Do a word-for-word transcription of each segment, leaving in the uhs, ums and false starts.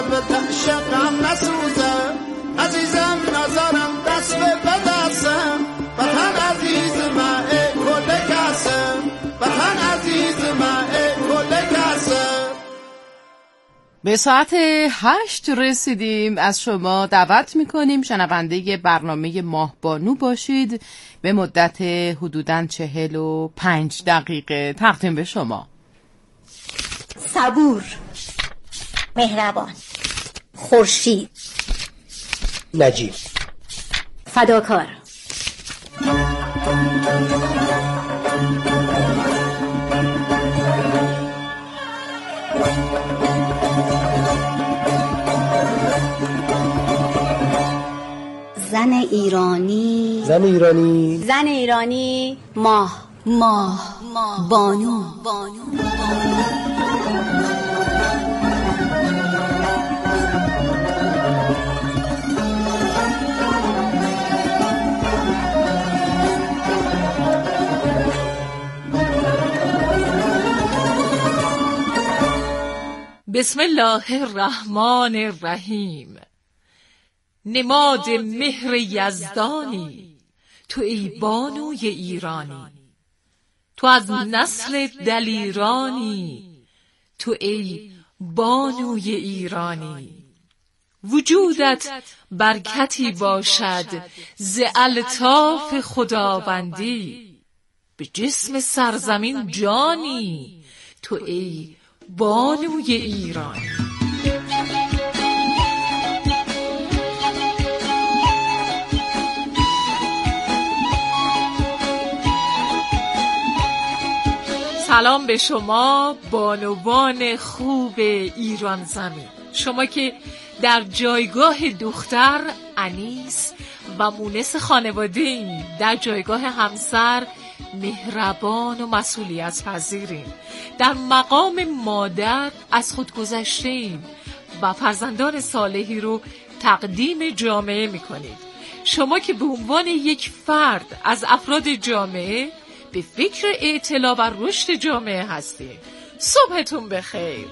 به تعشقم نسوزه عزیزم نظرم دست به دستم وطن عزیز من ای کل کسم وطن عزیز من ای کل کسم. به ساعت هشت رسیدیم. از شما دعوت میکنیم شنونده برنامه ماهبانو باشید به مدت حدوداً چهل و پنج دقیقه. تقدیم به شما صبور، مهربان، خورشید، نجیب، فداکار. زن ایرانی، زن ایرانی، زن ایرانی، ماه، ماه، بانو، بانو. بسم الله الرحمن الرحیم. نماد مهر یزدانی تو ای بانوی ایرانی، تو از نسل دلیرانی تو ای بانوی ایرانی. وجودت برکتی باشد ز الطاف خداوندی، به جسم سرزمین جانی تو ای بانوی ایرانی. سلام به شما بانوان خوب ایران زمین، شما که در جایگاه دختر انیس و مونس خانواده ایم، در جایگاه همسر مهربان و مسئولیت پذیریم، در مقام مادر از خود گذشته‌ایم و فرزندان صالحی رو تقدیم جامعه می‌کنید. شما که به عنوان یک فرد از افراد جامعه به فکر اطلاع و رشد جامعه هستید. صبحتون بخیر.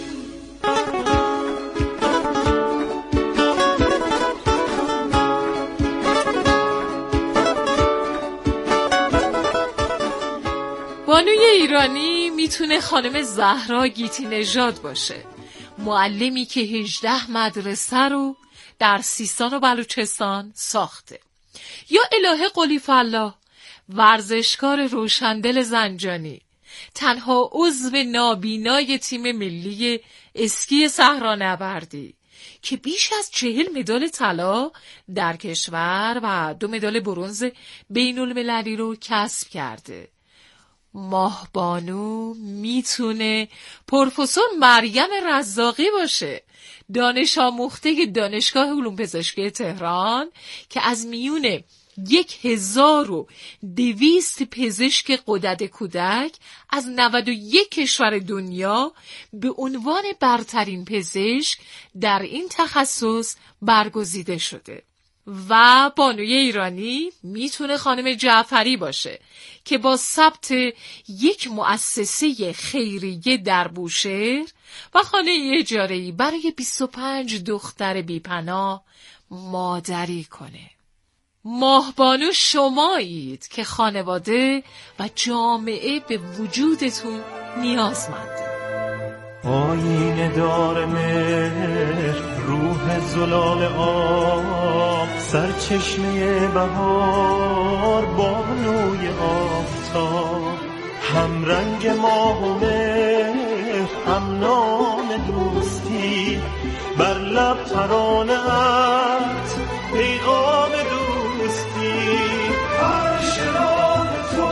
بانوی ایرانی میتونه خانم زهرا گیتی نژاد باشه، معلمی که هجده مدرسه رو در سیستان و بلوچستان ساخته، یا الهه قلی فالله، ورزشکار روشندل زنجانی، تنها عضو نابینای تیم ملی اسکی صحرانوردی که بیش از چهل مدال طلا در کشور و دو مدال برنز بین المللی رو کسب کرده. ماهبانو میتونه پروفسور مریم رزاقی باشه، دانش آموخته دانشگاه علوم پزشکی تهران که از میون یک هزار و دویست پزشک غدد کودک از نود و یک کشور دنیا به عنوان برترین پزشک در این تخصص برگزیده شده. و بانوی ایرانی میتونه خانم جعفری باشه که با ثبت یک مؤسسه خیریه در بوشهر و خانه اجاره‌ای برای بیست و پنج دختر بیپناه مادری کنه. ماهبانو شمایید که خانواده و جامعه به وجودتون نیازمنده. آینه دار مهر، روح زلال آب، سرچشمه بهار، بانوی آفتاب، هم رنگ ماه و مهر، هم نام دوستی، بر لب ترانه‌ات پیغام دوستی. عرش راه تو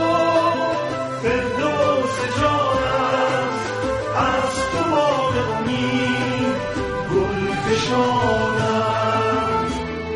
فردوس جانم، از تو باد امید گل فشانم.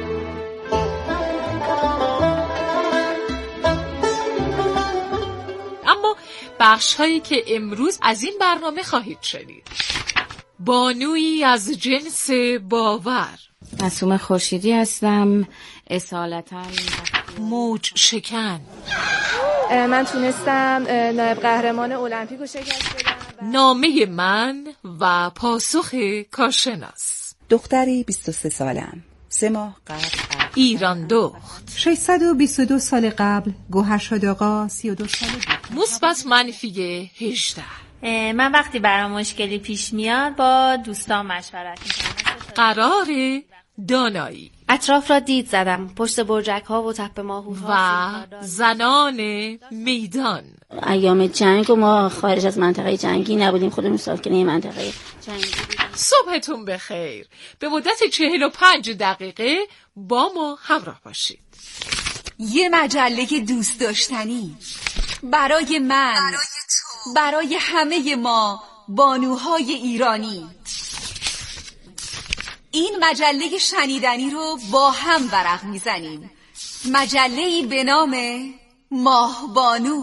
اما بخش هایی که امروز از این برنامه خواهید شنید: بانویی از جنس باور، معصومه خورشیدی هستم، اصالتاً موج شکن، من تونستم نایب قهرمان المپیک رو شکست بدم. نامه من و پاسخ کارشناس. دختری بیست و سه سالم. سه ماه قبل ایران دخت. ششصد و بیست و دو سال قبل گوهرشاد آقا سی و دو ساله بود. مثبت منفی هجده. من وقتی برام مشکلی پیش میاد با دوستان مشورت میکنم. قرار دانایی. اطراف را دید زدم، پشت برجک ها و تپه ماهورها و زنان میدان. ایام جنگ و ما خارج از منطقه جنگی نبودیم، خودمون ساکنه منطقه جنگی بودیم. صبحتون بخیر. به مدت چهل و پنج دقیقه با ما همراه باشید. یه مجله دوست داشتنی برای من، برای تو، برای همه ما بانوهای ایرانی. این مجله شنیدنی رو با هم ورق میزنیم. مجله‌ای به نام ماه بانو.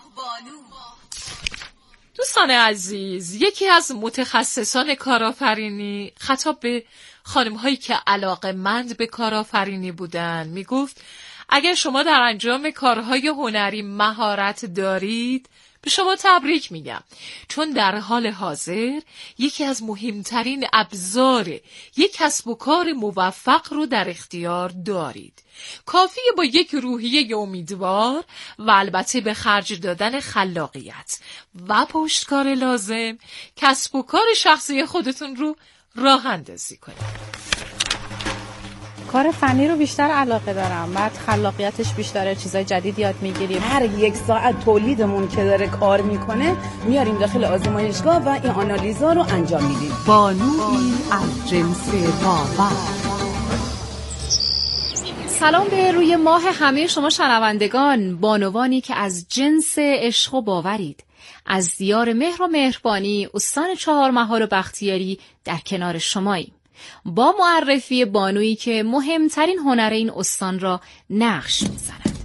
دوستان عزیز، یکی از متخصصان کارآفرینی خطاب به خانم‌هایی که علاقه‌مند به کارآفرینی بودن میگفت اگر شما در انجام کارهای هنری مهارت دارید به شما تبریک میگم، چون در حال حاضر یکی از مهمترین ابزار یک کسب و کار موفق رو در اختیار دارید. کافیه با یک روحیه امیدوار و البته به خرج دادن خلاقیت و پشتکار لازم کسب و کار شخصی خودتون رو راه اندازی کنید. کار فنی رو بیشتر علاقه دارم، بعد خلاقیتش بیشتره، چیزای جدید یاد میگیریم. هر یک ساعت تولیدمون که داره کار میکنه میاریم داخل آزمایشگاه و این آنالیزا رو انجام میدیم. بانویی از جنس باور. سلام به روی ماه همه شما شنوندگان، بانوانی که از جنس عشق و باورید. از دیار مهر و مهربانی استان چهارمحال و بختیاری در کنار شماییم، با معرفی بانویی که مهمترین هنر این استان را نقش می‌زند.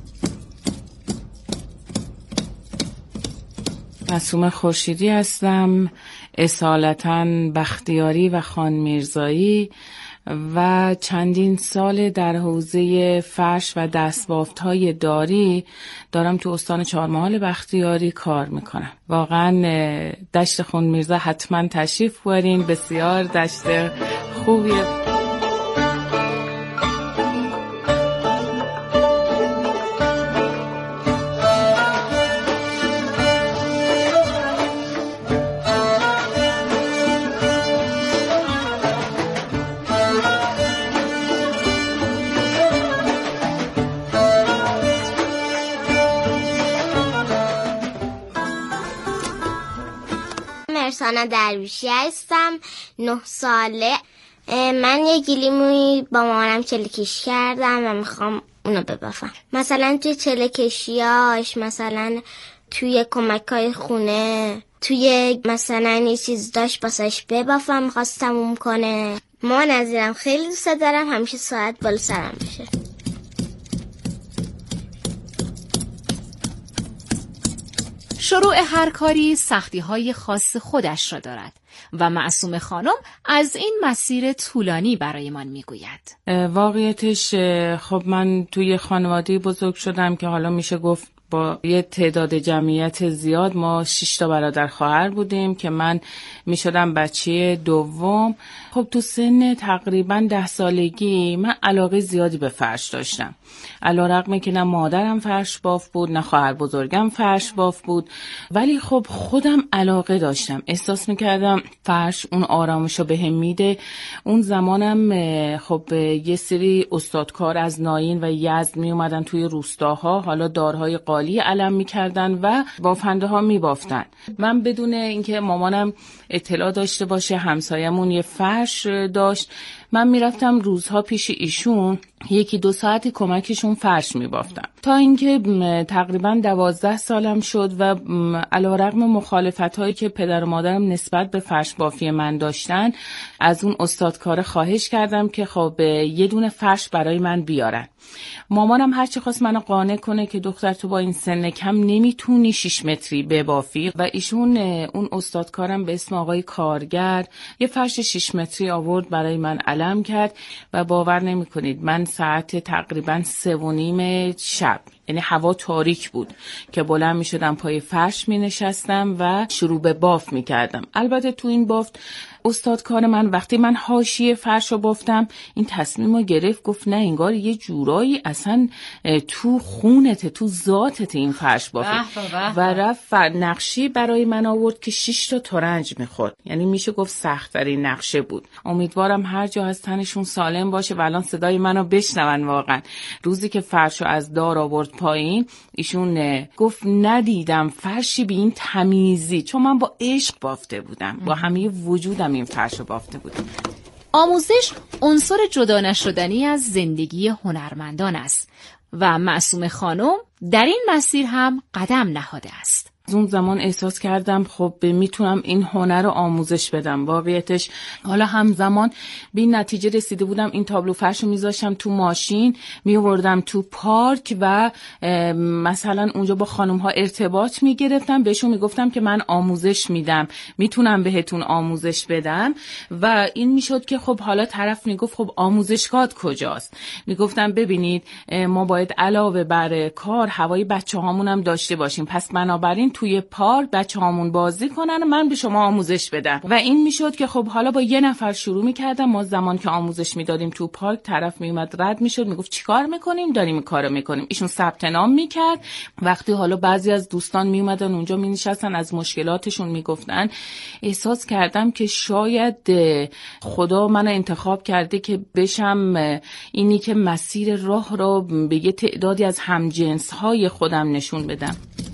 معصومه خورشیدی هستم، اصالتاً بختیاری و خان میرزایی و چندین سال در حوزه فرش و دستبافت‌های داری دارم تو استان چهارمحال بختیاری کار میکنم. واقعا دشت خان میرزا حتما تشریف بیارین، بسیار دشت خوبیه. مرسانا درویشی هستم، نه ساله. من یه گلیموی با مامانم چلکش کردم و میخوام اونو ببافم. مثلا توی چلکشیاش، مثلا توی کمکای خونه، توی مثلا یه چیز داشت باسش ببافم، میخواست تموم کنه. مامان عزیزم خیلی دوست دارم همیشه ساعت بالا سرم بشه. شروع هر کاری سختی‌های خاص خودش را دارد و معصومه خانم از این مسیر طولانی برایمان میگوید. واقعیتش خب من توی خانواده بزرگ شدم که حالا میشه گفت با یه تعداد جمعیت زیاد، ما شش تا برادر خواهر بودیم که من میشدم بچه دوم. خب تو سن تقریبا ده سالگی من علاقه زیادی به فرش داشتم، علیرغم که نه مادرم فرش باف بود نه خواهر بزرگم فرش باف بود، ولی خب خودم علاقه داشتم، احساس میکردم فرش اون آرامشو بهم میده. اون زمانم خب یه سری استادکار از ناین و یزد می اومدن توی روستاها، حالا دارهای قالی علم میکردن و بافنده ها میبافتن. من بدون اینکه مامانم اطلاع داشته باشه، همسایمون یه فرش داشت، من میرفتم روزها پیش ایشون یکی دو ساعتی کمکشون فرش میبافتم، تا اینکه تقریبا دوازده سالم شد و علیرغم مخالفت‌هایی که پدر و مادرم نسبت به فرش بافی من داشتن، از اون استادکار خواهش کردم که خب یه دونه فرش برای من بیارن. مامانم هرچی خواست منو قانع کنه که دختر تو با این سن کم نمیتونی شش متری ببافی، و ایشون اون استادکارم به اسم آقای کارگر یه فرش شش متری آورد برای من علم کرد و باور نمی کنید من ساعت تقریبا سه و نیم شب یعنی هوا تاریک بود که بلند می شدم پای فرش می نشستم و شروع به باف می کردم. البته تو این بافت استاد کار من وقتی من حاشیه فرش رو بافتم این تصمیم رو گرفت، گفت نه انگار یه جورایی اصلا تو خونت تو ذاتت این فرش بافی و رفت نقشی برای من آورد که شش تا ترنج میخورد، یعنی میشه گفت سخت ترین نقشه بود. امیدوارم هر جا از تنشون سالم باشه و الان صدای منو بشنون. واقعا روزی که فرش رو از دار آورد پایین ایشون گفت ندیدم فرشی به این تمیزی، چون من با عشق بافته بودم، با همه وجودم این فرش رو بافته بودم. آموزش عنصر جدا نشدنی از زندگی هنرمندان است و معصومه خانم در این مسیر هم قدم نهاده است. از اون زمان احساس کردم خب میتونم این هنر رو آموزش بدم. واقعیتش حالا همزمان به این نتیجه رسیده بودم این تابلو فرش رو میذاشتم تو ماشین، میوردم تو پارک و مثلا اونجا با خانم ها ارتباط میگرفتم، بهشون میگفتم که من آموزش میدم، میتونم بهتون آموزش بدم و این میشد که خب حالا طرف میگفت خب آموزشگاهت کجاست؟ میگفتم ببینید ما باید علاوه بر کار هوای بچه هامون هم داشته باشیم، پس بنابراین توی پارک بچه هامون بازی کنن و من به شما آموزش بدم. و این میشد که خب حالا با یه نفر شروع میکردم. ما زمان که آموزش میدادیم تو پارک طرف میومد رد میشد، میگفت چیکار میکنیم؟ داریم این کارو میکنیم. ایشون ثبت نام میکرد. وقتی حالا بعضی از دوستان میومدن اونجا مینشستن از مشکلاتشون میگفتن، احساس کردم که شاید خدا منو انتخاب کرده که بشم اینی که مسیر راه رو به یه تعدادی از همجنس های خودم نشون بدم.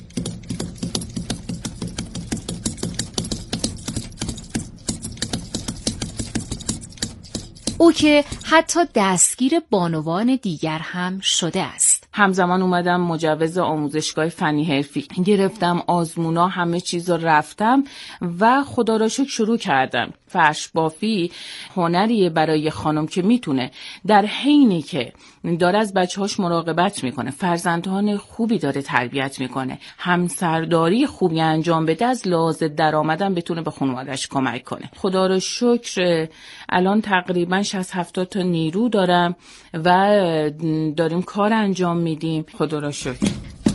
او که حتی دستگیر بانوان دیگر هم شده است. همزمان اومدم مجوز آموزشگاه فنی حرفی گرفتم، آزمونا همه چیز رو رفتم و خدا را شکر شروع کردم. فرش بافی هنریه برای خانم که میتونه در حینی که داره از بچه‌هاش مراقبت میکنه، فرزندان خوبی داره تربیت میکنه، همسرداری خوبی انجام بده، از لحاظ درآمدم بتونه به خانواده‌اش کمک کنه. خدا را شکر الان تقریبا شصت هفتاد تا نیرو دارم و داریم کار انجام میدیم. خدا را شکر.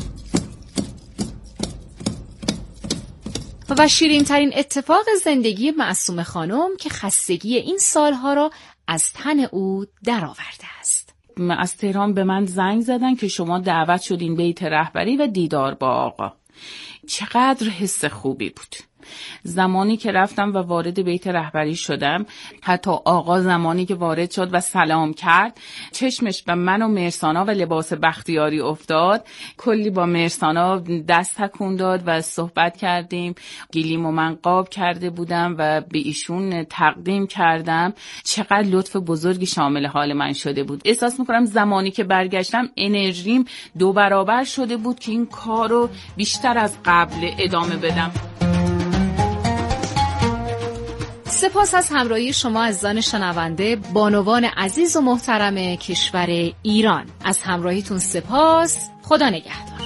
و شیرین ترین اتفاق زندگی معصومه خانم که خستگی این سالها را از تن او درآورده است. از تهران به من زنگ زدن که شما دعوت شدین بیت رهبری و دیدار با آقا. چقدر حس خوبی بود. زمانی که رفتم و وارد بیت رهبری شدم، حتی آقا زمانی که وارد شد و سلام کرد، چشمش به من و مرسانا و لباس بختیاری افتاد. کلی با مرسانا دست تکون داد و صحبت کردیم. گلیم و من قاب کرده بودم و به ایشون تقدیم کردم. چقدر لطف بزرگی شامل حال من شده بود. احساس میکنم زمانی که برگشتم انرژیم دو برابر شده بود که این کارو بیشتر از قبل ادامه بدم. سپاس از همراهی شما عزیزان شنونده، بانوان عزیز و محترم کشور ایران. از همراهیتون سپاس. خدا نگهدار.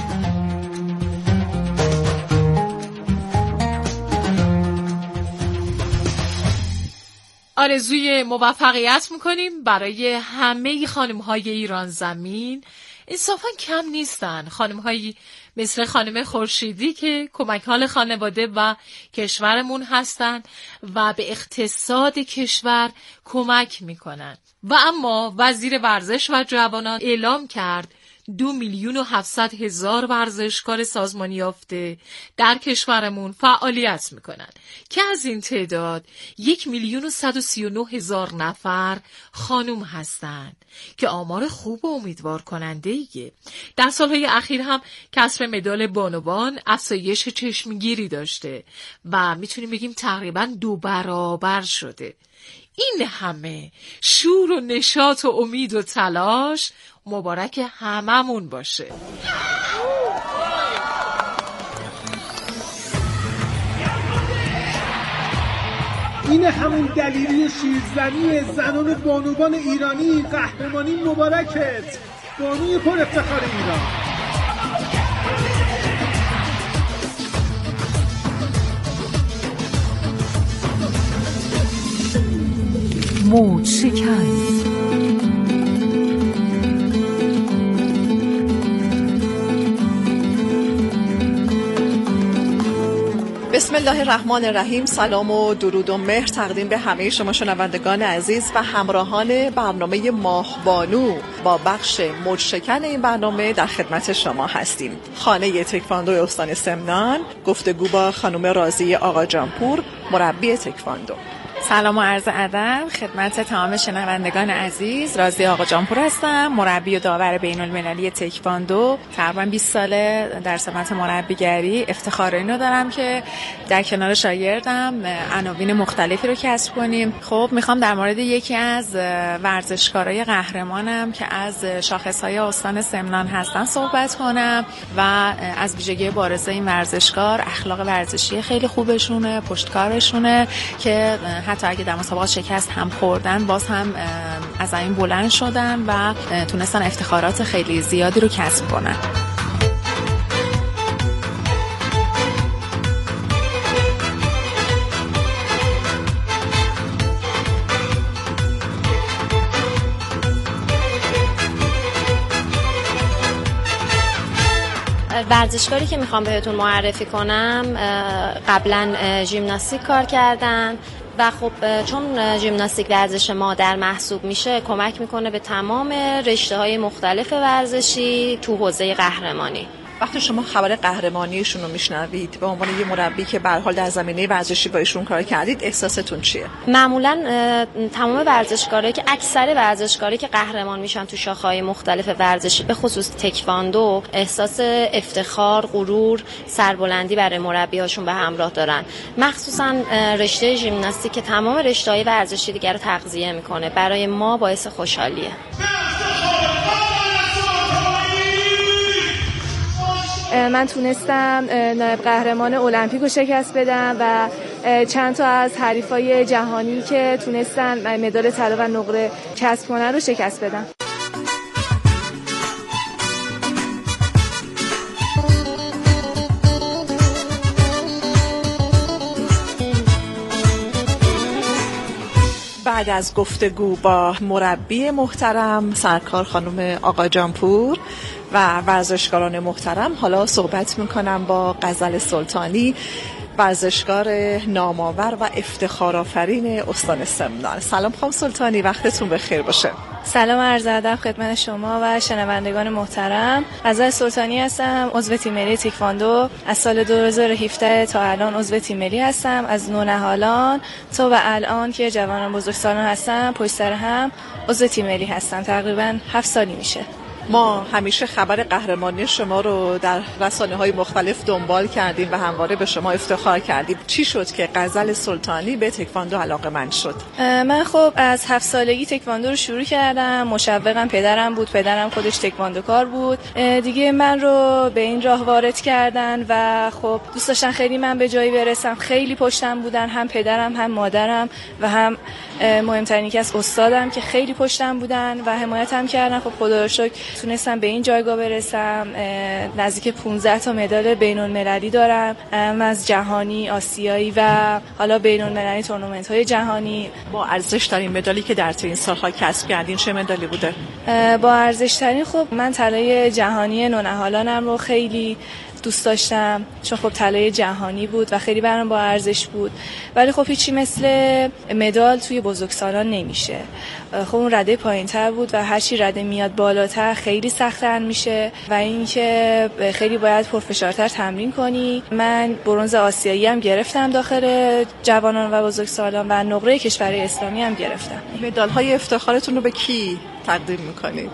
آرزوی موفقیت میکنیم برای همه خانم‌های ایران زمین. انصافا کم نیستن خانم‌هایی مثل خانم خورشیدی که کمک حال خانواده و کشورمون هستن و به اقتصاد کشور کمک میکنن. و اما وزیر ورزش و جوانان اعلام کرد دو میلیون و هفتصد هزار ورزشکار سازمانی یافته در کشورمون فعالیت میکنن که از این تعداد یک میلیون و صد و سی و نه هزار نفر خانم هستند که آمار خوب و امیدوار کننده ایه. در سالهای اخیر هم کسب مدال بانوان افزایش چشمگیری داشته و میتونیم بگیم تقریبا دو برابر شده. این همه شور و نشاط و امید و تلاش مبارک هممون باشه. این همون دلیری شیرزنی زنان بانوان ایرانی. قهرمانی مبارکت، بانوی پر افتخار ایران. موج شکن بسم الله الرحمن الرحیم. سلام و درود و مهر تقدیم به همه شما شنوندگان عزیز و همراهان برنامه ماهبانو. با بخش موج‌شکن این برنامه در خدمت شما هستیم. خانه تکواندو استان سمنان، گفتگو با خانم راضی آقاجانپور، مربی تکواندو. سلام و عرض ادب خدمت تمام شنوندگان عزیز. راضی آقاجانپور هستم، مربی و داور بین المللی تکواندو. تقریبا بیست ساله در سمت مربیگری. افتخار اینو دارم که در کنار شاگردم عناوین مختلفی رو کسب کنیم. خب میخوام در مورد یکی از ورزشکارای قهرمانم که از شاخصهای استان سمنان هستن صحبت کنم و از ویژگی بارز این ورزشکار، اخلاق ورزشی خیلی خوبشونه، پشتکارشونه که حتی اگه در مسابقات شکست هم خوردن باز هم از این بلند شدن و تونستن افتخارات خیلی زیادی رو کسب کنن. ورزشکاری که میخوام بهتون معرفی کنم قبلا ژیمناستیک کار کردم و خب چون ژیمناستیک ورزش مادر محسوب میشه کمک میکنه به تمام رشته‌های مختلف ورزشی تو حوزه قهرمانی. وقتی شما خبر قهرمانیشون رو میشنوید به عنوان یه مربی که به هر حال در زمینه ورزشی با ایشون کار کردید، احساستون چیه؟ معمولا تمام ورزشکارایی که اکثر ورزشکارایی که قهرمان میشن تو شاخه‌های مختلف ورزشی به خصوص تکواندو احساس افتخار، غرور، سربلندی برای مربی‌هاشون به همراه دارن. مخصوصا رشته ژیمناستیک که تمام رشته‌های ورزشی دیگر رو تغذیه میکنه، برای ما باعث خوشحالیه. من تونستم نایب قهرمان المپیک رو شکست بدم و چند تا از حریفای جهانی که تونستن مدال طلا و نقره کسب کنن رو شکست بدم. بعد از گفتگو با مربی محترم سرکار خانم آقاجانپور و ورزشکاران محترم، حالا صحبت میکنم با غزل سلطانی، ورزشکار نامآور و افتخارآفرین استان سمنان. سلام خانم سلطانی، وقتتون بخیر باشه. سلام عرض ادب خدمت شما و شنوندگان محترم. غزل سلطانی هستم، عضو تیم ملی تکواندو. از سال دو هزار و هفده تا الان عضو تیم ملی هستم. از نونهالان تا و الان که جوانان بزرگسالان هستم پشت سر هم عضو تیم ملی هستم. تقریبا هفت سالی میشه. ما همیشه خبر قهرمانی شما رو در رسانه‌های مختلف دنبال کردیم و همواره به شما افتخار کردیم. چی شد که غزل سلطانی به تکواندو علاقه‌مند شد؟ من خب از هفت سالگی تکواندو رو شروع کردم. مشوقم پدرم بود. پدرم خودش تکواندوکار بود. دیگه من رو به این راه وارد کردن و خب دوست داشتن خیلی من به جایی برسم. خیلی پشتم بودن، هم پدرم هم مادرم و هم مهمترین که از استادم که خیلی پشتم بودن و حمایتم کردن. خب خدا رو شکر تونستم به این جایگاه برسم. نزدیک پانزده تا مدال بین المللی دارم، از جهانی، آسیایی و حالا بین المللی تورنمنت‌های جهانی. با ارزش ترین مدالی که در این سال‌ها کسب کردین چه مدالی بوده؟ با ارزش ترین خب من طلای جهانی نونهالانم رو خیلی دوست داشتم چون خب طلای جهانی بود و خیلی برام با ارزش بود، ولی خب هیچی مثل مدال توی بزرگسالان نمیشه. خب اون رده پایین‌تر بود و هرچی رده میاد بالاتر خیلی سخت‌تر میشه و اینکه خیلی باید پرفشارتر تمرین کنی. من برنز آسیایی هم گرفتم داخل جوانان و بزرگسالان و نقره کشور اسلامی هم گرفتم. مدال‌های افتخارتون رو به کی تقدیم می‌کنید؟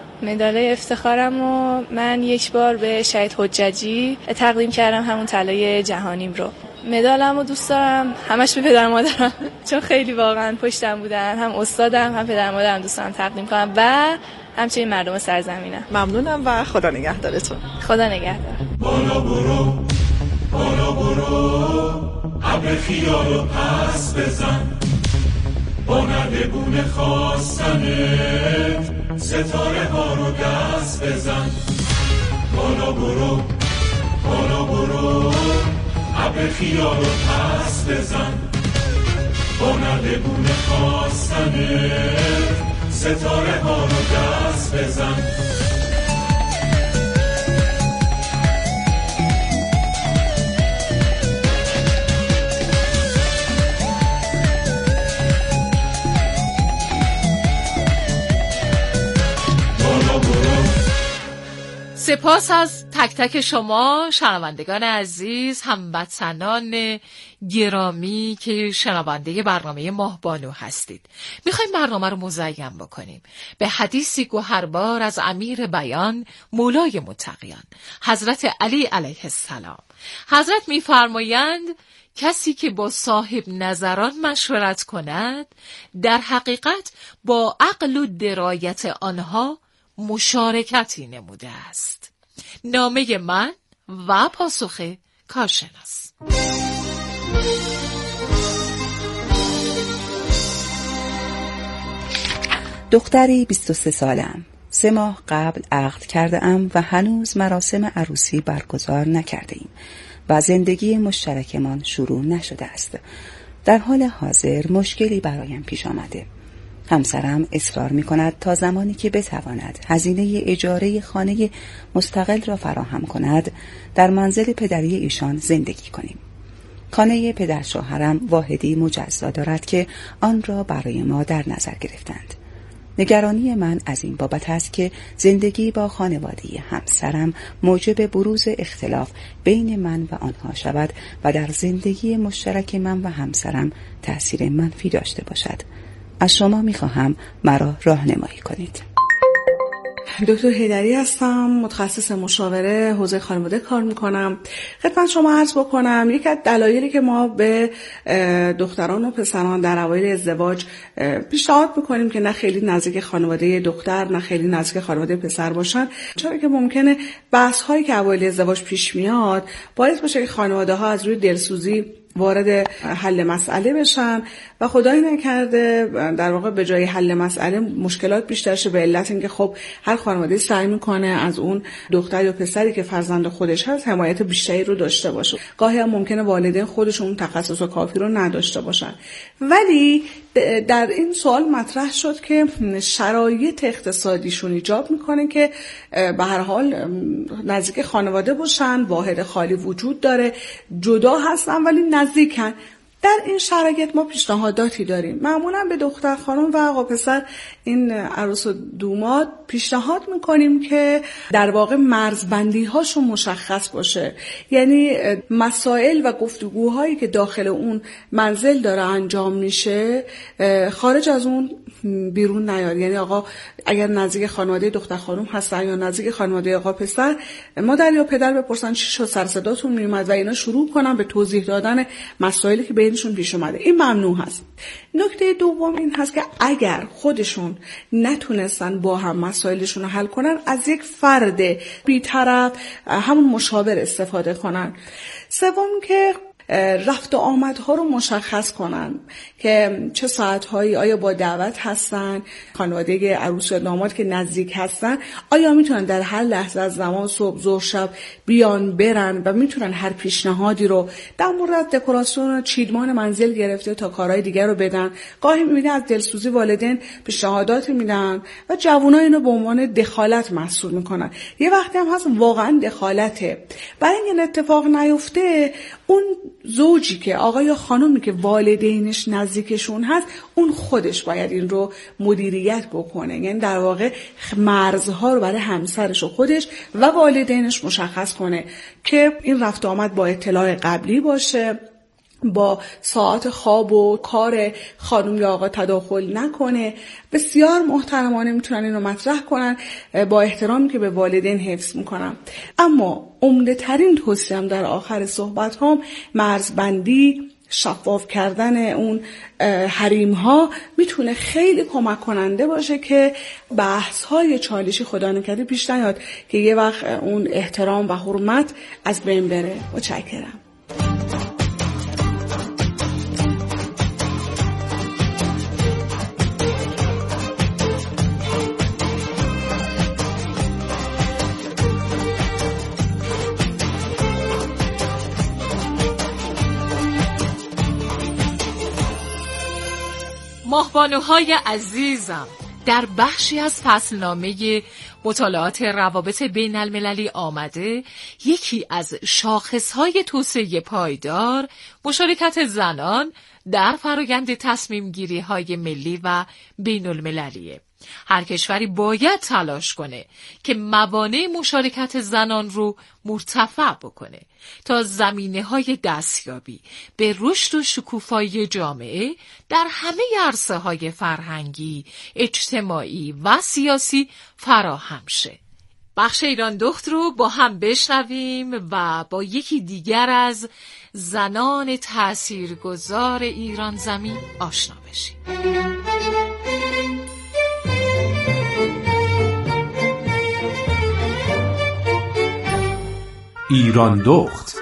مدال افتخارم رو من یک بار به شهید حججی تقدیم کردم، همون طلای جهانیم رو. مدالم رو دوست دارم همش به پدر مادرم چون خیلی واقعا پشتم بودن، هم استادم هم پدر مادرم دوست دارم تقدیم کنم و همچنین مردم سرزمینم. ممنونم و خدا نگهدارتون. خدا نگهدار. بالا برو بالا برو ابر خیال رو پس بزن، با نردبون خواستنت ستاره ها رو دست بزن. بالا برو بالا برو ابر خیال رو پس بزن، با نردبون خواستنت ستاره ها رو دست بزن. سپاس از تک تک شما شنوندگان عزیز، هموطنان گرامی که شنونده برنامه ماهبانو هستید. میخوایم برنامه رو مزین بکنیم به حدیثی گوهربار از امیر بیان مولای متقیان حضرت علی علیه السلام. حضرت میفرمایند کسی که با صاحب نظران مشورت کند در حقیقت با عقل و درایت آنها مشارکتی نموده است. نامه من و پاسخ کارشناس. دختری بیست و سه سالم. سه ماه قبل عقد کرده ام و هنوز مراسم عروسی برگزار نکرده ایم و زندگی مشترکمان شروع نشده است. در حال حاضر مشکلی برایم پیش آمده. همسرم اصرار می کند تا زمانی که بتواند هزینه اجاره خانه مستقل را فراهم کند در منزل پدری ایشان زندگی کنیم. خانه پدر شوهرم واحدی مجزا دارد که آن را برای ما در نظر گرفتند. نگرانی من از این بابت است که زندگی با خانواده همسرم موجب بروز اختلاف بین من و آنها شود و در زندگی مشترک من و همسرم تأثیر منفی داشته باشد. از شما می‌خواهم مرا راهنمایی کنید. دکتر حیدری هستم، متخصص مشاوره حوزه خانواده کار میکنم. خدمت شما عرض بکنم یکی از دلایلی که ما به دختران و پسران در اوایل ازدواج پیشنهاد میکنیم که نه خیلی نزدیک خانواده دختر نه خیلی نزدیک خانواده پسر باشن، چرا که ممکنه بحث هایی که اوایل ازدواج پیش میاد باعث بشه که خانواده ها از روی دلسوزی وارد حل مسئله بشن و خدایی نکرده در واقع به جای حل مسئله مشکلات بیشتر شه، به علت اینکه خب هر خانواده سعی میکنه از اون دختر یا پسری که فرزند خودش هست حمایت بیشتری رو داشته باشه. گاهی هم ممکنه والدین خودشون تخصص کافی رو نداشته باشن. ولی در این سوال مطرح شد که شرایط اقتصادیشون ایجاب میکنه که به هر حال نزدیک خانواده باشن، واحد خالی وجود داره، جدا هستن ولی نزدیکن. در این شرایط ما پیشنهاداتی داریم. معمولا به دختر خانم و آقا پسر این عروس و دوماد پیشنهاد میکنیم که در واقع مرزبندی هاشون مشخص باشه، یعنی مسائل و گفتگوهایی که داخل اون منزل داره انجام میشه خارج از اون بیرون نیاد. یعنی آقا اگر نزدیک خانواده دختر خانم هستن یا نزدیک خانواده آقا پسر، مادر یا پدر بپرسن چی شد سر صداتون میومد و اینا شروع کنن به توضیح دادن مسائلی که بینشون پیش اومده. این ممنوع هست. نکته دوم این هست که اگر خودشون نتونستن با هم مسائلشون رو حل کنن، از یک فرد بی‌طرف همون مشاور استفاده کنن. سوم که رفت و آمدها رو مشخص کنن که چه ساعتهایی آیا با دعوت هستن، خانواده عروس یا داماد که نزدیک هستن آیا میتونن در هر لحظه از زمان صبح ظهر شب بیان برن و میتونن هر پیشنهادی رو در مورد دکوراسیون و چیدمان منزل گرفته تا کارهای دیگر رو بدن. گاهی میبینی از دلسوزی والدین پیشنهادات میدن و جوونا اینو به عنوان دخالت محسوب میکنن. یه وقتی هم هست واقعا دخالته. برای این اتفاق نیفته اون زوجی که آقا یا خانومی که والدینش نزدیکشون هست اون خودش باید این رو مدیریت بکنه، یعنی در واقع مرزها رو برای همسرش و خودش و والدینش مشخص کنه که این رفت آمد با اطلاع قبلی باشه، با ساعت خواب و کار خانم یا آقا تداخل نکنه. بسیار محترمانه میتونن اینو مطرح کنن با احترامی که به والدین حفظ میکنن. اما عمده ترین توصیه‌ام در آخر صحبت هم مرزبندی، شفاف کردن اون حریم ها میتونه خیلی کمک کننده باشه که بحث های چالشی خدا نکرده پیش نیاد که یه وقت اون احترام و حرمت از بین بره. متشکرم. ماهبانوهای عزیزم، در بخشی از فصلنامه مطالعات روابط بین المللی آمده یکی از شاخصهای توسعه پایدار مشارکت زنان در فرآیند تصمیم گیری های ملی و بین المللیه. هر کشوری باید تلاش کنه که موانع مشارکت زنان رو مرتفع بکنه تا زمینه‌های دستیابی به رشد و شکوفایی جامعه در همه عرصه‌های فرهنگی، اجتماعی و سیاسی فراهم شه. بخش ایران دخت رو با هم بشنویم و با یکی دیگر از زنان تاثیرگذار ایران زمین آشنا بشیم. ایران دخت.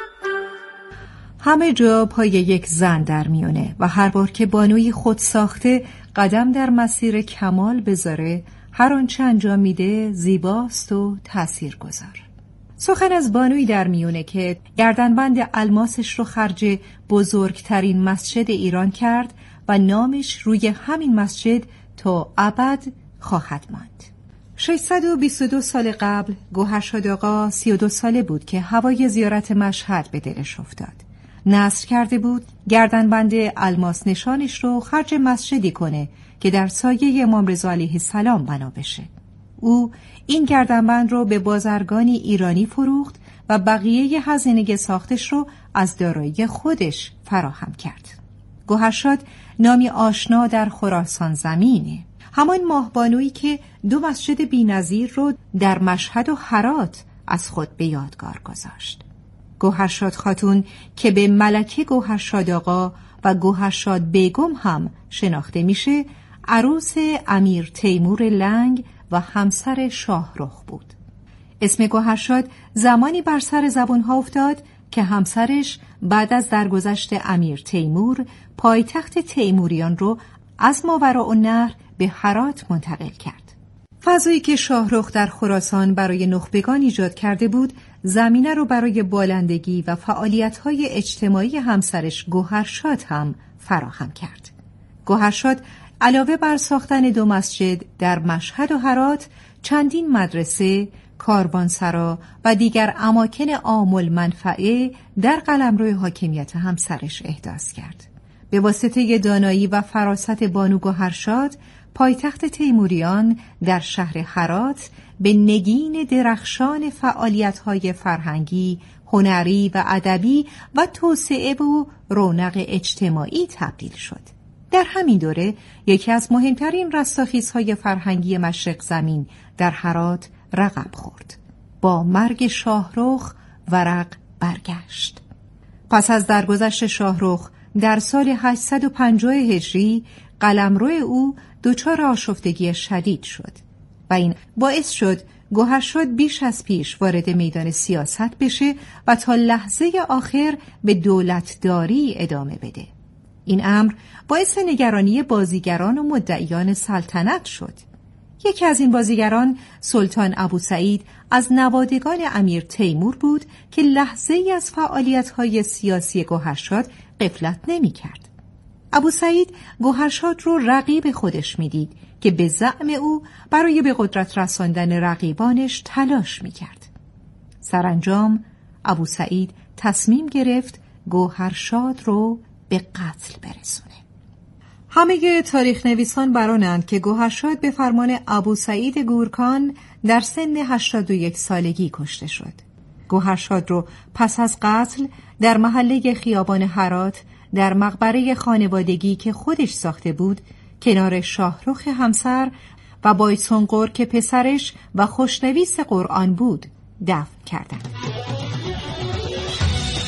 همه جا پای یک زن در میونه و هر بار که بانوی خود ساخته قدم در مسیر کمال بذاره، هر آنچه انجام میده زیباست و تاثیرگذار. سخن از بانوی در میونه که گردنبند الماسش رو خرج بزرگترین مسجد ایران کرد و نامش روی همین مسجد تا ابد خواهد ماند. ششصد و بیست و دو سال قبل گوهرشاد آقا سی و دو ساله بود که هوای زیارت مشهد به دلش افتاد. نذر کرده بود گردنبند الماس نشانش رو خرج مسجدی کنه که در سایه امام رضا علیه السلام بنا بشه. او این گردنبند رو به بازرگانی ایرانی فروخت و بقیه هزینه ساختش رو از دارایی خودش فراهم کرد. گوهرشاد نامی آشنا در خراسان زمینه، همان ماهبانویی که دو مسجد بی‌نظیر رو در مشهد و هرات از خود به یادگار گذاشت. گوهرشاد خاتون که به ملکه گوهرشاد آقا و گوهرشاد بیگم هم شناخته میشه، عروس امیر تیمور لنگ و همسر شاهرخ بود. اسم گوهرشاد زمانی بر سر زبانها افتاد که همسرش بعد از درگذشت امیر تیمور پایتخت تیموریان رو از ماوراءالنهر به هرات منتقل کرد. فضایی که شاهرخ در خراسان برای نخبگان ایجاد کرده بود، زمینه رو برای بالندگی و فعالیت‌های اجتماعی همسرش گوهرشاد هم فراهم کرد. گوهرشاد علاوه بر ساختن دو مسجد در مشهد و هرات، چندین مدرسه، کاروانسرا و دیگر اماکن عام المنفعه در قلمرو حاکمیت همسرش احداث کرد. به واسطه دانایی و فراست بانو گوهرشاد، پایتخت تیموریان در شهر هرات به نگین درخشان فعالیت‌های فرهنگی، هنری و ادبی و توسعه و رونق اجتماعی تبدیل شد. در همین دوره یکی از مهمترین رستاخیزهای فرهنگی مشرق زمین در هرات رقم خورد. با مرگ شاهرخ ورق برگشت. پس از درگذشت شاهرخ در سال هشتصد و پنجاه هجری قلمرو او دچار آشفتگی شدید شد و این باعث شد گوهرشاد بیش از پیش وارد میدان سیاست بشه و تا لحظه آخر به دولتداری ادامه بده. این امر باعث نگرانی بازیگران و مدعیان سلطنت شد. یکی از این بازیگران سلطان ابوسعید از نوادگان امیر تیمور بود که لحظه ای از فعالیت‌های سیاسی گوهرشاد غفلت نمی کرد. ابوسعید گوهرشاد رو رقیب خودش میدید که به زعم او برای به قدرت رساندن رقیبانش تلاش می کرد. سرانجام ابوسعید تصمیم گرفت گوهرشاد رو به قتل برسونه. همه تاریخ نویسان برانند که گوهرشاد به فرمان ابوسعید گورکان در سن هشتاد و یک سالگی کشته شد. گوهرشاد رو پس از قتل در محله خیابان هرات در مقبره خانوادگی که خودش ساخته بود کنار شاهرخ همسر و بایسونقر که پسرش و خوشنویس قرآن بود دفن کردند.